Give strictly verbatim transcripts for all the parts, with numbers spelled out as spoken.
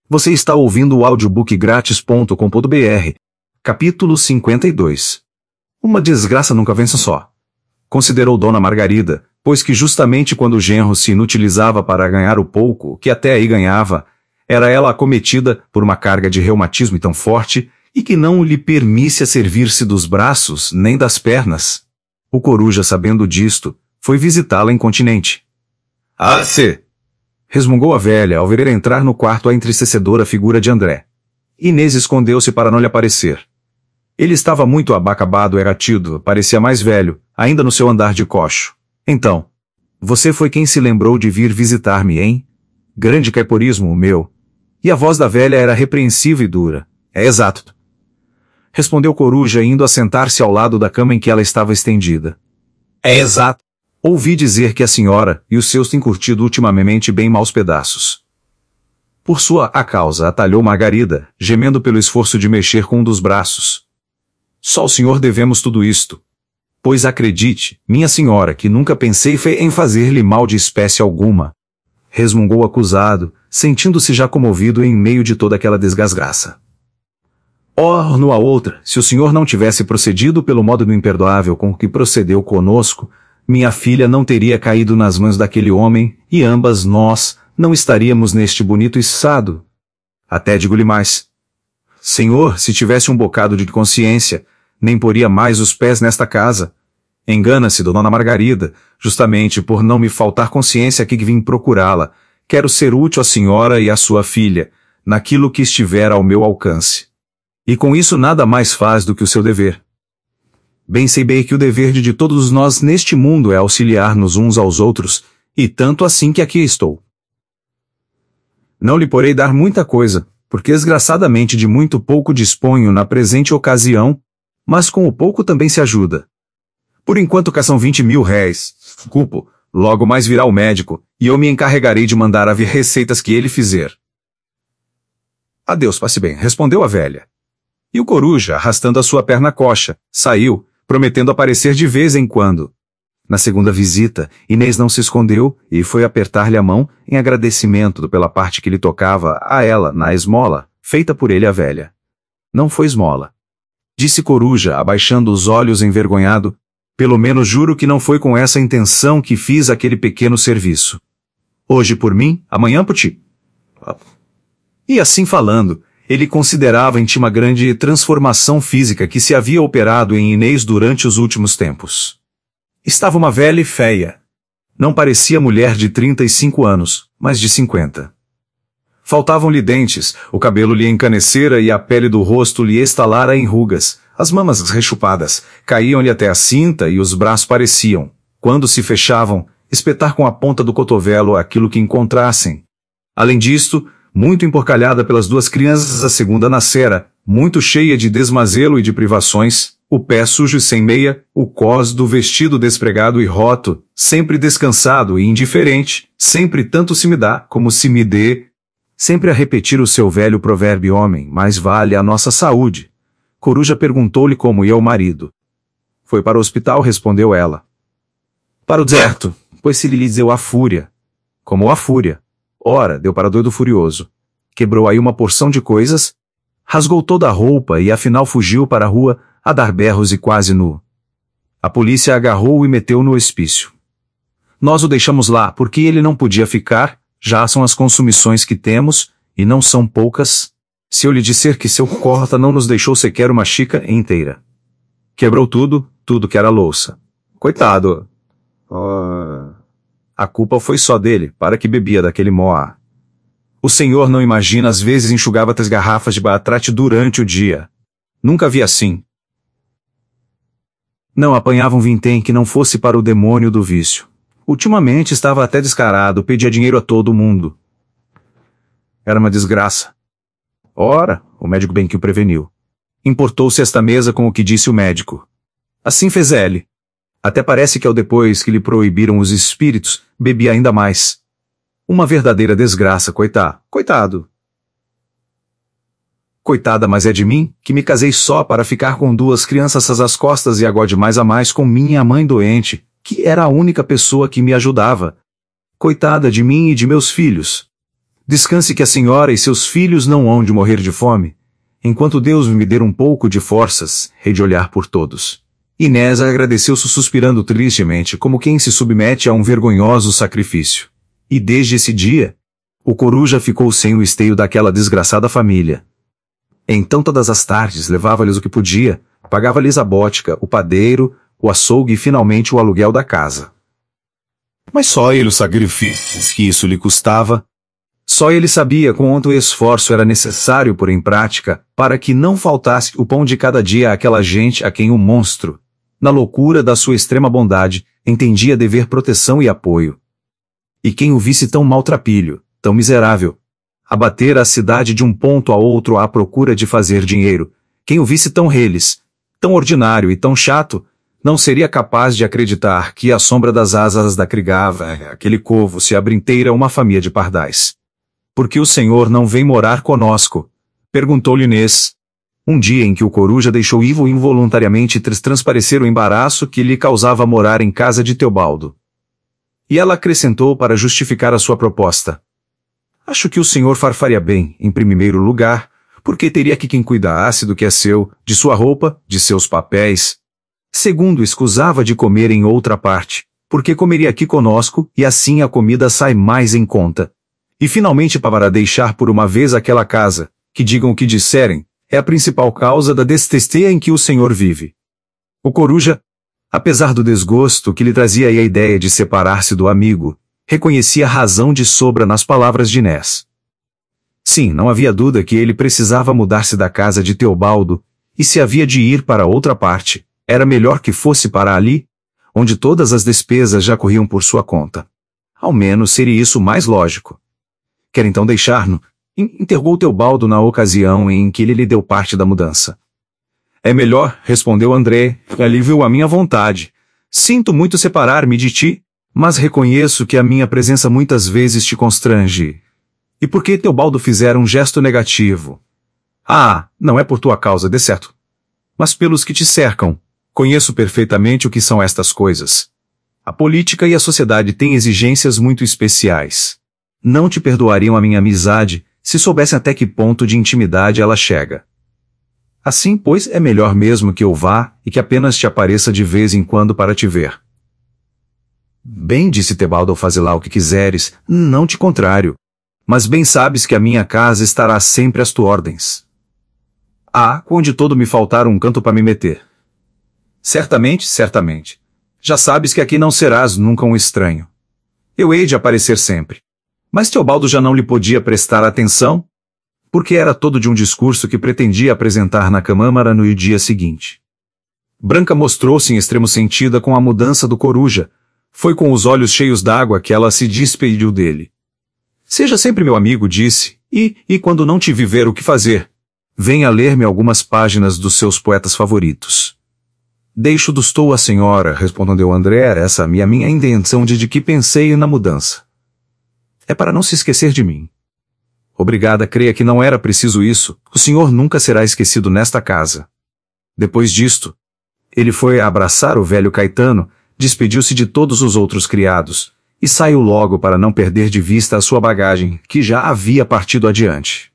Você está ouvindo o audiobook grátis ponto com ponto br. Capítulo cinquenta e dois. Uma desgraça nunca vence só. Considerou Dona Margarida, pois que justamente quando o genro se inutilizava para ganhar o pouco que até aí ganhava, era ela acometida por uma carga de reumatismo tão forte e que não lhe permisse servir-se dos braços nem das pernas. O coruja, sabendo disto, foi visitá-la incontinente. Ah, se! Resmungou a velha ao ver entrar no quarto a entristecedora figura de André. Inês escondeu-se para não lhe aparecer. Ele estava muito abacabado e erratido, parecia mais velho, ainda no seu andar de cocho. Então, você foi quem se lembrou de vir visitar-me, hein? Grande caiporismo o meu. E a voz da velha era repreensiva e dura. É exato. Respondeu coruja indo assentar-se ao lado da cama em que ela estava estendida. É exato. Ouvi dizer que a senhora e os seus têm curtido ultimamente bem maus pedaços. Por sua a causa atalhou Margarida, gemendo pelo esforço de mexer com um dos braços. Só ao senhor devemos tudo isto. Pois acredite, minha senhora, que nunca pensei em fazer-lhe mal de espécie alguma. Resmungou acusado, sentindo-se já comovido em meio de toda aquela desgraça. Oh, no a outra, se o senhor não tivesse procedido pelo modo imperdoável com que procedeu conosco, minha filha não teria caído nas mãos daquele homem, e ambas nós não estaríamos neste bonito estado. Até digo-lhe mais. Senhor, se tivesse um bocado de consciência, nem poria mais os pés nesta casa. Engana-se, Dona Margarida, justamente por não me faltar consciência que vim procurá-la. Quero ser útil à senhora e à sua filha, naquilo que estiver ao meu alcance. E com isso nada mais faz do que o seu dever. Bem sei bem que o dever de todos nós neste mundo é auxiliar-nos uns aos outros, e tanto assim que aqui estou. Não lhe porei dar muita coisa, porque desgraçadamente de muito pouco disponho na presente ocasião, mas com o pouco também se ajuda. Por enquanto cá são vinte mil réis, culpo, logo mais virá o médico, e eu me encarregarei de mandar a vir receitas que ele fizer. Adeus, passe bem, respondeu a velha. E o coruja, arrastando a sua perna coxa, saiu, prometendo aparecer de vez em quando. Na segunda visita, Inês não se escondeu e foi apertar-lhe a mão em agradecimento pela parte que lhe tocava a ela na esmola, feita por ele a velha. Não foi esmola. Disse coruja, abaixando os olhos envergonhado, pelo menos juro que não foi com essa intenção que fiz aquele pequeno serviço. Hoje por mim, amanhã por ti. E assim falando, ele considerava em ti uma grande transformação física que se havia operado em Inês durante os últimos tempos. Estava uma velha e feia. Não parecia mulher de trinta e cinco anos, mas de cinquenta. Faltavam-lhe dentes, o cabelo lhe encanecera e a pele do rosto lhe estalara em rugas, as mamas rechupadas, caíam-lhe até a cinta e os braços pareciam, quando se fechavam, espetar com a ponta do cotovelo aquilo que encontrassem. Além disto, muito emporcalhada pelas duas crianças, a segunda nascera, muito cheia de desmazelo e de privações, o pé sujo e sem meia, o cós do vestido despregado e roto, sempre descansado e indiferente, sempre tanto se me dá como se me dê, sempre a repetir o seu velho provérbio homem, mais vale a nossa saúde. Coruja perguntou-lhe como ia o marido. Foi para o hospital, respondeu ela. Para o deserto, pois se lhe deu a fúria. Como a fúria. Ora, deu para doido furioso. Quebrou aí uma porção de coisas, rasgou toda a roupa e afinal fugiu para a rua, a dar berros e quase nu. A polícia agarrou-o e meteu no hospício. Nós o deixamos lá porque ele não podia ficar, já são as consumições que temos, e não são poucas. Se eu lhe disser que seu corta não nos deixou sequer uma xícara inteira. Quebrou tudo, tudo que era louça. Coitado. Oh... A culpa foi só dele, para que bebia daquele moá. O senhor não imagina às vezes enxugava três garrafas de batrate durante o dia. Nunca vi assim. Não apanhava um vintém que não fosse para o demônio do vício. Ultimamente estava até descarado, pedia dinheiro a todo mundo. Era uma desgraça. Ora, o médico bem que o preveniu. Importou-se esta mesa com o que disse o médico. Assim fez ele. Até parece que ao depois que lhe proibiram os espíritos, bebia ainda mais. Uma verdadeira desgraça, coitado. Coitado. Coitada, mas é de mim, que me casei só para ficar com duas crianças às costas e agora de mais a mais com minha mãe doente, que era a única pessoa que me ajudava. Coitada de mim e de meus filhos. Descanse que a senhora e seus filhos não hão de morrer de fome, enquanto Deus me der um pouco de forças, hei de olhar por todos. Inés agradeceu-se suspirando tristemente, como quem se submete a um vergonhoso sacrifício. E desde esse dia, o coruja ficou sem o esteio daquela desgraçada família. Então todas as tardes levava-lhes o que podia, pagava-lhes a bótica, o padeiro, o açougue e finalmente o aluguel da casa. Mas só ele o sacrifício que isso lhe custava. Só ele sabia quanto esforço era necessário pôr em prática para que não faltasse o pão de cada dia àquela gente a quem o monstro, na loucura da sua extrema bondade, entendia dever proteção e apoio. E quem o visse tão maltrapilho, tão miserável, abater a cidade de um ponto a outro à procura de fazer dinheiro, quem o visse tão reles, tão ordinário e tão chato, não seria capaz de acreditar que à sombra das asas da crigava, aquele covo se abra inteira uma família de pardais. Por que o senhor não vem morar conosco? Perguntou-lhe Inês. Um dia em que o coruja deixou Ivo involuntariamente transparecer o embaraço que lhe causava morar em casa de Teobaldo. E ela acrescentou para justificar a sua proposta. Acho que o senhor farfaria bem, em primeiro lugar, porque teria que quem cuidasse do que é seu, de sua roupa, de seus papéis. Segundo, escusava de comer em outra parte, porque comeria aqui conosco e assim a comida sai mais em conta. E finalmente para deixar por uma vez aquela casa, que digam o que disserem, é a principal causa da destesteia em que o senhor vive. O coruja, apesar do desgosto que lhe trazia a ideia de separar-se do amigo, reconhecia razão de sobra nas palavras de Inés. Sim, não havia dúvida que ele precisava mudar-se da casa de Teobaldo, e se havia de ir para outra parte, era melhor que fosse para ali, onde todas as despesas já corriam por sua conta. Ao menos seria isso mais lógico. Quer então deixar-no? Interrogou Teobaldo na ocasião em que ele lhe deu parte da mudança. É melhor, respondeu André, alívio a minha vontade. Sinto muito separar-me de ti, mas reconheço que a minha presença muitas vezes te constrange. E por que Teobaldo fizera um gesto negativo? Ah, não é por tua causa, de certo. Mas pelos que te cercam. Conheço perfeitamente o que são estas coisas. A política e a sociedade têm exigências muito especiais. Não te perdoariam a minha amizade, se soubessem até que ponto de intimidade ela chega. Assim, pois, é melhor mesmo que eu vá e que apenas te apareça de vez em quando para te ver. Bem, disse Teobaldo, faze lá o que quiseres, não te contrário. Mas bem sabes que a minha casa estará sempre às tuas ordens. Ah, onde todo me faltar um canto para me meter. Certamente, certamente. Já sabes que aqui não serás nunca um estranho. Eu hei de aparecer sempre. Mas Teobaldo já não lhe podia prestar atenção, porque era todo de um discurso que pretendia apresentar na Câmara no dia seguinte. Branca mostrou-se em extremo sentida com a mudança do coruja. Foi com os olhos cheios d'água que ela se despediu dele. Seja sempre meu amigo, disse, e, e quando não te viver o que fazer, venha ler-me algumas páginas dos seus poetas favoritos. Deixo dostou a senhora, respondeu André, essa minha minha intenção de, de que pensei na mudança. É para não se esquecer de mim. Obrigada, creia que não era preciso isso, o senhor nunca será esquecido nesta casa. Depois disto, ele foi abraçar o velho Caetano, despediu-se de todos os outros criados, e saiu logo para não perder de vista a sua bagagem, que já havia partido adiante.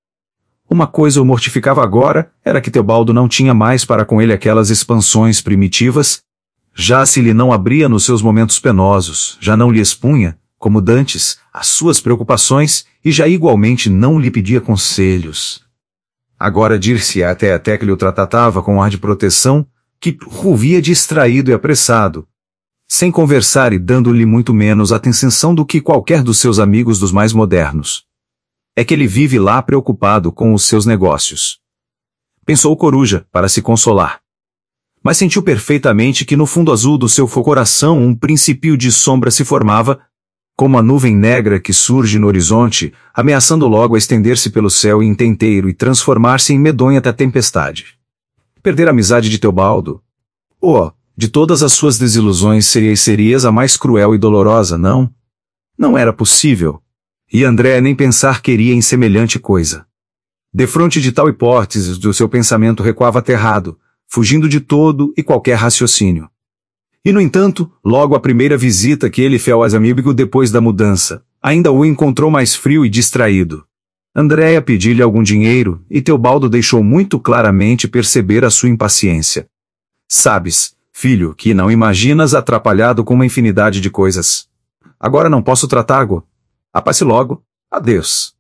Uma coisa o mortificava agora, era que Teobaldo não tinha mais para com ele aquelas expansões primitivas, já se lhe não abria nos seus momentos penosos, já não lhe expunha, como dantes, as suas preocupações, e já igualmente não lhe pedia conselhos. Agora dir-se até até que lhe o tratava com ar de proteção, que o via distraído e apressado, sem conversar e dando-lhe muito menos atenção do que qualquer dos seus amigos dos mais modernos. É que ele vive lá preocupado com os seus negócios. Pensou o coruja, para se consolar. Mas sentiu perfeitamente que no fundo azul do seu coração um princípio de sombra se formava, como a nuvem negra que surge no horizonte, ameaçando logo a estender-se pelo céu inteiro e transformar-se em medonha até tempestade. Perder a amizade de Teobaldo? Oh, de todas as suas desilusões seria serias a mais cruel e dolorosa, não? Não era possível. E André nem pensar queria em semelhante coisa. Defronte de tal hipótese, do seu pensamento recuava aterrado, fugindo de todo e qualquer raciocínio. E no entanto, logo a primeira visita que ele fez ao amigo depois da mudança, ainda o encontrou mais frio e distraído. Andréia pediu-lhe algum dinheiro, e Teobaldo deixou muito claramente perceber a sua impaciência. Sabes, filho, que não imaginas atrapalhado com uma infinidade de coisas. Agora não posso tratar-go. Apasse logo. Adeus.